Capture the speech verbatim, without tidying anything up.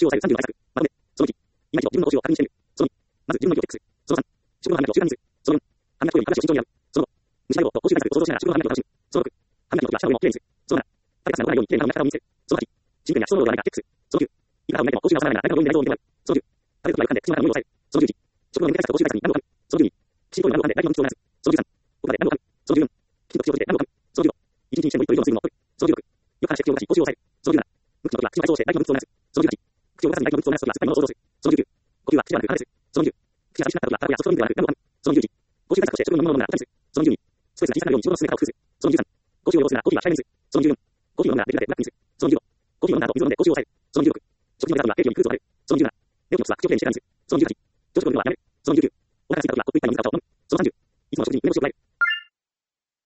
子を抑えるさんじゅうの対策。まとめ。そのいち、今一度自分の報酬を確認してみる。そのに、まず自分の意図をチェックする。そのさん、宿業の歯磨きを習慣にする。そのよん、歯磨き後に話を慎重にやる。そのご、虫対応と報酬対策を想像しながら宿業の歯磨きを楽しむ。そのろく、歯磨きの時は舌の上もきれいにする。そのなな、誰かさんが怒らないようにきれいな歯の磨き方を身につける。そのはち、シンプルには基礎能力がないかチェックする。そのきゅう、いくら歯を磨いても報酬が収まらないなら何かの要因で内臓を見てもらう。そのじゅう、食べることがよく噛んで口の中の匂いを抑える。そのじゅういち、食後の眠気対策と報酬対策に何度を噛む。そのじゅうに、口に声に何度を噛んで大気の密度を促す。そのじゅうさん、おかで何度を噛む。そのじゅうよん、きちんと口を閉じて何度を噛む。そのじゅうご、一日にしてもいっと以上の水分を取る。そのじゅうろく、よく話して口を動かし報酬を抑える。そのじゅうなな、無口の時は口を体操して大気の密度を促す。そのじゅうはち、口を動かずに大気の密度を促す時は酸っぱいものを想像する。そのじゅうきゅう、呼吸は口ではなく体でする。そのじゅう、口が寂しくなった時はタバコやソフトドリンクではなく何度を噛む。そのじゅういち、報酬対策として食後の飲み物を飲むならお茶にする。そのじゅうに、ストレスが小さくなるように仕事の進め方を工夫する。そのじゅうさん、コーヒーを要するならコーヒーは控えめにする。そのじゅうよん、コーヒーを飲むならできるだけブラックにする。そのじゅうご、コーヒーを飲んだ後水を飲んで口を押さえる。そのじゅうろく、食事の目立つのはケーキより空洞を割る。そのじゅうなな、寝起きの質は口をきれいにしてからにする。そのじゅうはち、常識を見るのはやめる。そのじゅうきゅう、お腹が空いた時はコップ一杯の水かお茶を飲む。そのさんじゅう、いつも食事に梅干しを加える。